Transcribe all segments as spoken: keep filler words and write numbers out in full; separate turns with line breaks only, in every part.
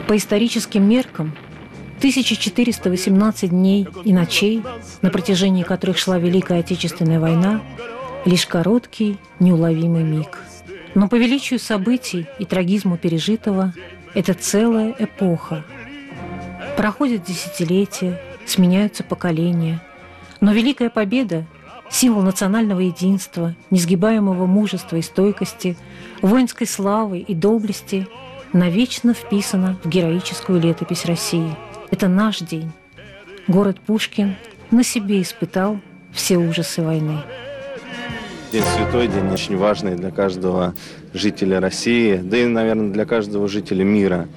По историческим меркам, тысяча четыреста восемнадцать дней и ночей, на протяжении которых шла Великая Отечественная война, лишь короткий, неуловимый миг. Но по величию событий и трагизму пережитого это целая эпоха. Проходят десятилетия, сменяются поколения, но Великая Победа – символ национального единства, несгибаемого мужества и стойкости, воинской славы и доблести – навечно вписана в героическую летопись России. Это наш день. Город Пушкин на себе испытал все ужасы войны.
День святой, день очень важный для каждого жителя России, да и, наверное, для каждого жителя мира,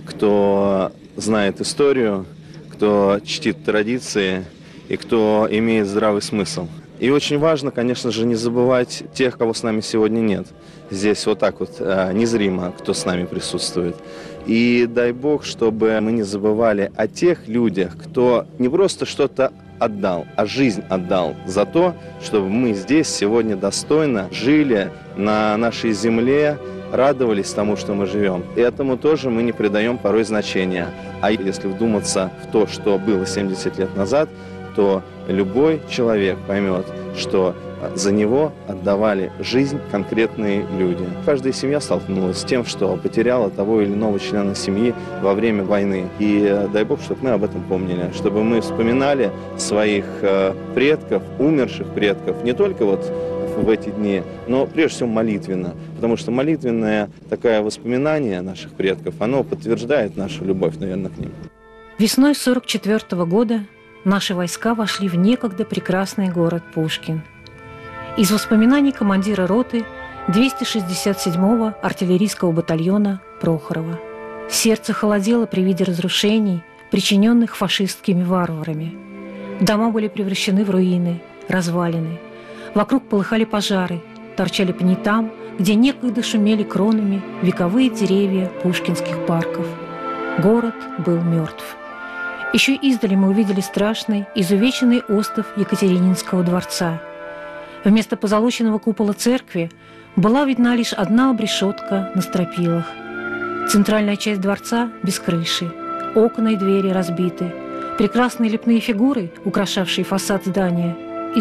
кто знает историю, кто чтит традиции и кто имеет здравый смысл. И очень важно, конечно же, не забывать тех, кого с нами сегодня нет. Здесь вот так вот незримо, кто с нами присутствует. И дай Бог, чтобы мы не забывали о тех людях, кто не просто что-то отдал, а жизнь отдал за то, чтобы мы здесь сегодня достойно жили на нашей земле, радовались тому, что мы живем. И этому тоже мы не придаем порой значения. А если вдуматься в то, что было семьдесят лет назад, то любой человек поймет, что за него отдавали жизнь конкретные люди. Каждая семья столкнулась с тем, что потеряла того или иного члена семьи во время войны. И дай Бог, чтобы мы об этом помнили, чтобы мы вспоминали своих предков, умерших предков, не только вот в эти дни, но прежде всего молитвенно. Потому что молитвенное такое воспоминание наших предков, оно подтверждает нашу любовь, наверное, к ним.
Весной сорок четвёртого года наши войска вошли в некогда прекрасный город Пушкин. Из воспоминаний командира роты двести шестьдесят седьмого артиллерийского батальона Прохорова. Сердце холодело при виде разрушений, причиненных фашистскими варварами. Дома были превращены в руины, развалины. Вокруг полыхали пожары, торчали пни там, где некогда шумели кронами вековые деревья пушкинских парков. Город был мертв. Еще издали мы увидели страшный, изувеченный остов Екатерининского дворца. Вместо позолоченного купола церкви была видна лишь одна обрешетка на стропилах. Центральная часть дворца без крыши, окна и двери разбиты, прекрасные лепные фигуры, украшавшие фасад здания,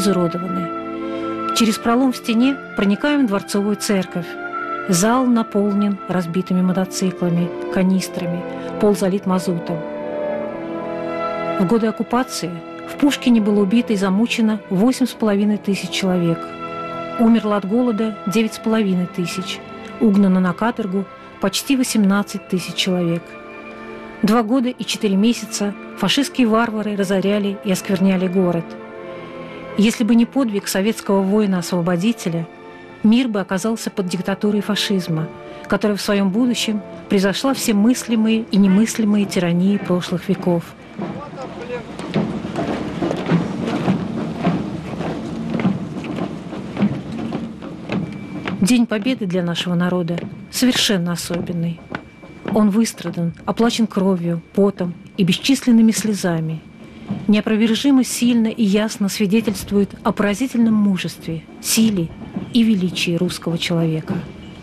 изуродованы. Через пролом в стене проникаем в дворцовую церковь. Зал наполнен разбитыми мотоциклами, канистрами, пол залит мазутом. В годы оккупации в Пушкине было убито и замучено восемь с половиной тысяч человек. Умерло от голода девять с половиной тысяч. Угнано на каторгу почти восемнадцать тысяч человек. Два года и четыре месяца фашистские варвары разоряли и оскверняли город. Если бы не подвиг советского воина-освободителя, мир бы оказался под диктатурой фашизма, которая в своем будущем превзошла все мыслимые и немыслимые тирании прошлых веков. День Победы для нашего народа совершенно особенный. Он выстрадан, оплачен кровью, потом и бесчисленными слезами. Неопровержимо сильно и ясно свидетельствует о поразительном мужестве, силе и величии русского человека.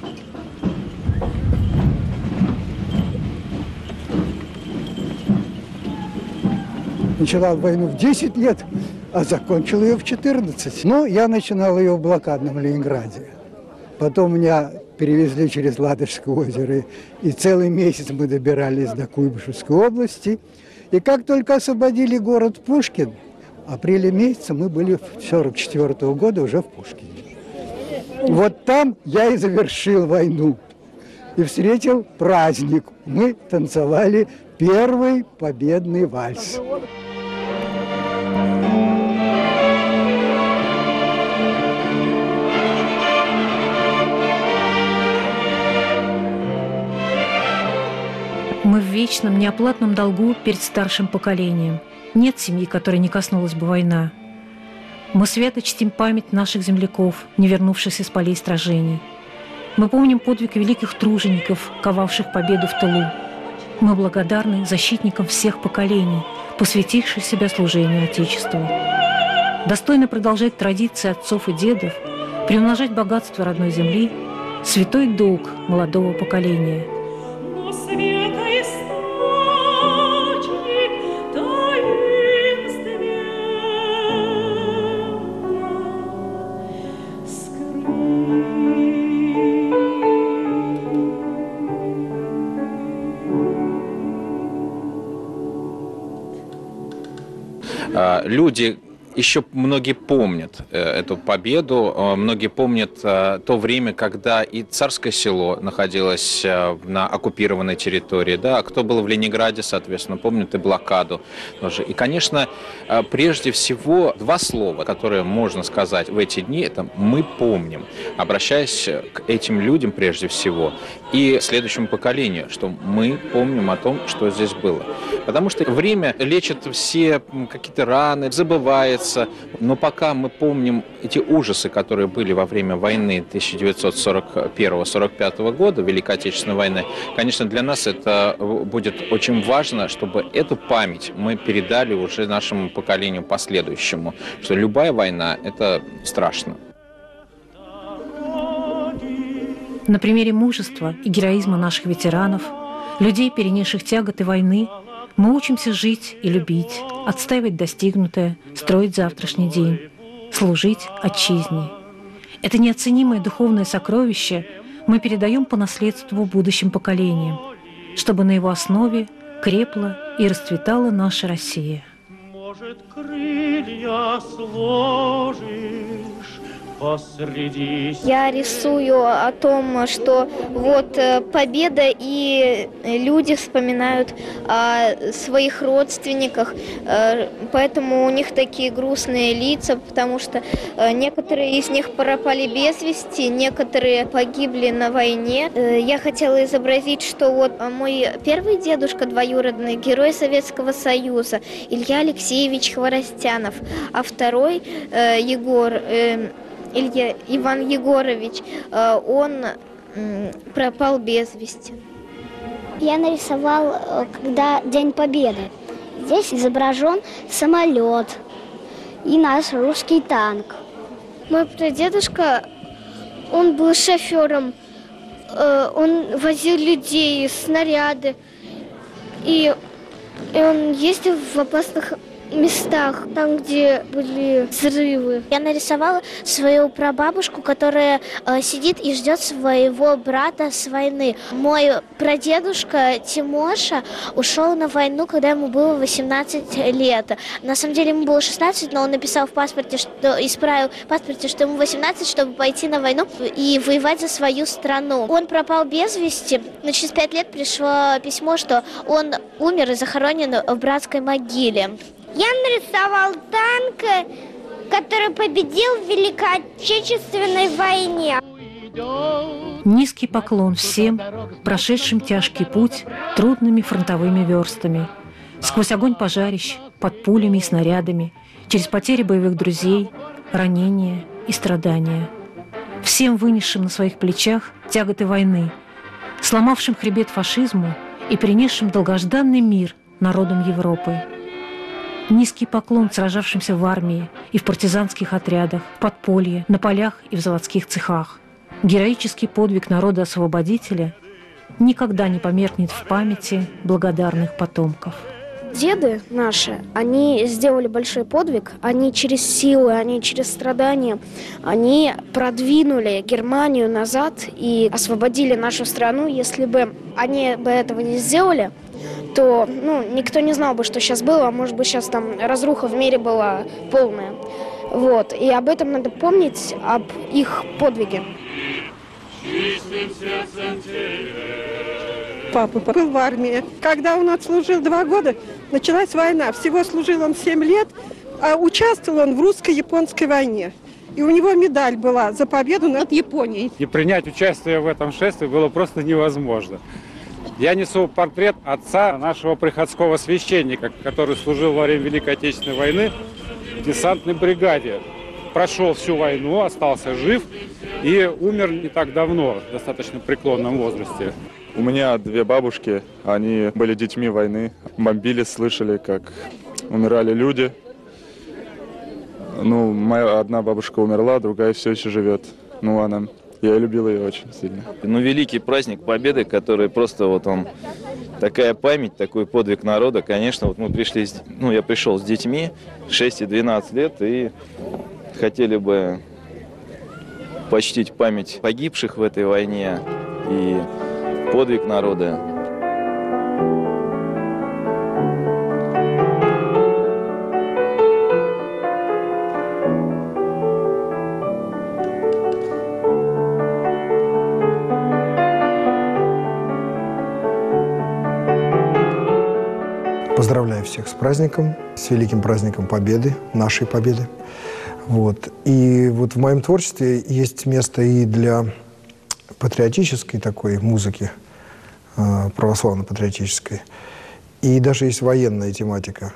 Начала войну в десять лет, а закончил ее в четырнадцать. Но я начинал ее в блокадном Ленинграде. Потом меня перевезли через Ладожское озеро, и целый месяц мы добирались до Куйбышевской области. И как только освободили город Пушкин, в апреле месяце мы были в сорок четвёртого года уже в Пушкине. Вот там я и завершил войну и встретил праздник. Мы танцевали первый победный вальс.
Мы в вечном, неоплатном долгу перед старшим поколением. Нет семьи, которой не коснулась бы война. Мы свято чтим память наших земляков, не вернувшихся с полей сражений. Мы помним подвиг великих тружеников, ковавших победу в тылу. Мы благодарны защитникам всех поколений, посвятивших себя служению Отечеству. Достойно продолжать традиции отцов и дедов, приумножать богатство родной земли – святой долг молодого поколения.
Света история Люди еще многие помнят эту победу, многие помнят то время, когда и Царское Село находилось на оккупированной территории, да, а кто был в Ленинграде, соответственно, помнят и блокаду тоже. И, конечно, прежде всего, два слова, которые можно сказать в эти дни, это «мы помним», обращаясь к этим людям прежде всего и следующему поколению, что мы помним о том, что здесь было. Потому что время лечит все какие-то раны, забывается. Но пока мы помним эти ужасы, которые были во время войны тысяча девятьсот сорок первого — сорок пятого года, Великой Отечественной войны, конечно, для нас это будет очень важно, чтобы эту память мы передали уже нашему поколению последующему, что любая война – это страшно.
На примере мужества и героизма наших ветеранов, людей, перенесших тяготы войны, мы учимся жить и любить, отстаивать достигнутое, строить завтрашний день, служить отчизне. Это неоценимое духовное сокровище мы передаем по наследству будущим поколениям, чтобы на его основе крепла и расцветала наша Россия. Может, крылья сложишь
посреди... Я рисую о том, что вот победа, и люди вспоминают о своих родственниках, поэтому у них такие грустные лица, потому что некоторые из них пропали без вести, некоторые погибли на войне. Я хотела изобразить, что вот мой первый дедушка двоюродный, герой Советского Союза, Илья Алексеевич Хворостянов, а второй Егор... Илья Иван Егорович, он пропал без вести.
Я нарисовал, когда День Победы. Здесь изображен самолет и наш русский танк.
Мой прадедушка, он был шофером, он возил людей, снаряды, и он ездил в опасных местах, там, где были взрывы.
Я нарисовала свою прабабушку, которая э, сидит и ждет своего брата с войны. Мой прадедушка Тимоша ушел на войну, когда ему было восемнадцать лет. На самом деле ему было шестнадцать, но он написал в паспорте, что исправил в паспорте, что ему восемнадцать, чтобы пойти на войну и воевать за свою страну. Он пропал без вести, но через пять лет пришло письмо, что он умер и захоронен в братской могиле.
Я нарисовал танк, который победил в Великой Отечественной войне.
Низкий поклон всем, прошедшим тяжкий путь трудными фронтовыми верстами, сквозь огонь пожарищ, под пулями и снарядами, через потери боевых друзей, ранения и страдания. Всем вынесшим на своих плечах тяготы войны, сломавшим хребет фашизму и принесшим долгожданный мир народам Европы. Низкий поклон сражавшимся в армии и в партизанских отрядах, в подполье, на полях и в заводских цехах. Героический подвиг народа-освободителя никогда не померкнет в памяти благодарных потомков.
Деды наши, они сделали большой подвиг, они через силы, они через страдания, они продвинули Германию назад и освободили нашу страну. Если бы они бы этого не сделали, то ну, никто не знал бы, что сейчас было, а может быть сейчас там разруха в мире была полная. Вот. И об этом надо помнить, об их подвиге.
Папа был в армии. Когда он отслужил два года, началась война. Всего служил он семь лет, а участвовал он в русско-японской войне. И у него медаль была за победу над Японией.
И принять участие в этом шествии было просто невозможно. Я несу портрет отца нашего приходского священника, который служил во время Великой Отечественной войны в десантной бригаде. Прошел всю войну, остался жив и умер не так давно, в достаточно преклонном возрасте.
У меня две бабушки, они были детьми войны, бомбили, слышали, как умирали люди. Ну, моя одна бабушка умерла, другая все еще живет. Ну, она... Я любил ее очень сильно.
Ну, великий праздник Победы, который просто вот он, такая память, такой подвиг народа, конечно, вот мы пришли, ну, я пришел с детьми, шесть и двенадцать лет, и хотели бы почтить память погибших в этой войне и подвиг народа.
Поздравляю всех с праздником, с великим праздником Победы, нашей Победы. Вот. И вот в моем творчестве есть место и для патриотической такой музыки, православно-патриотической, и даже есть военная тематика.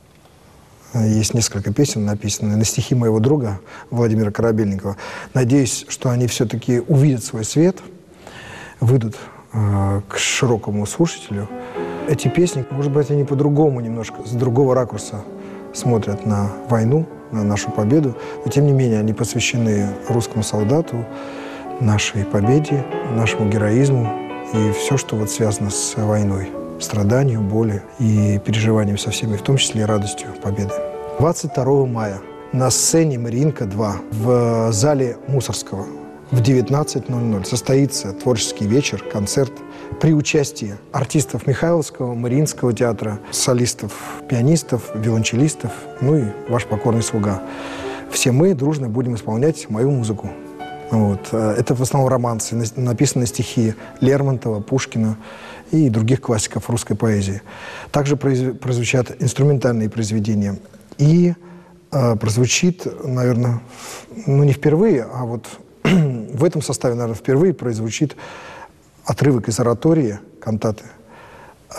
Есть несколько песен, написанных на стихи моего друга Владимира Корабельникова. Надеюсь, что они все-таки увидят свой свет, выйдут э, к широкому слушателю. Эти песни, может быть, они по-другому немножко, с другого ракурса смотрят на войну, на нашу победу, но тем не менее они посвящены русскому солдату, нашей победе, нашему героизму и все, что вот связано с войной. Страданию, боли и переживанием со всеми, в том числе и радостью победы. двадцать второго мая на сцене Мариинка-два в зале Мусорского в девятнадцать ноль ноль состоится творческий вечер, концерт при участии артистов Михайловского, Мариинского театра, солистов, пианистов, виолончелистов, ну и ваш покорный слуга. Все мы дружно будем исполнять мою музыку. Вот. Это в основном романсы, написанные стихи Лермонтова, Пушкина и других классиков русской поэзии. Также прозвучат инструментальные произведения. И э, прозвучит, наверное, ну не впервые, а вот в этом составе, наверное, впервые прозвучит отрывок из оратории, кантаты э,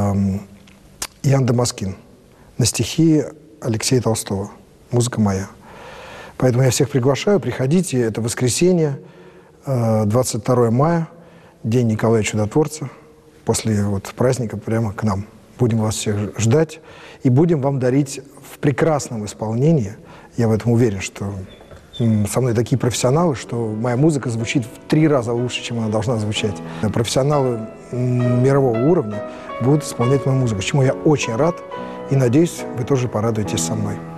Ян Дамаскин на стихи Алексея Толстого «Музыка моя». Поэтому я всех приглашаю, приходите, это воскресенье, двадцать второго мая, День Николая Чудотворца, после вот праздника прямо к нам. Будем вас всех ждать и будем вам дарить в прекрасном исполнении, я в этом уверен, что со мной такие профессионалы, что моя музыка звучит в три раза лучше, чем она должна звучать. Профессионалы мирового уровня будут исполнять мою музыку, чему я очень рад и надеюсь, вы тоже порадуетесь со мной.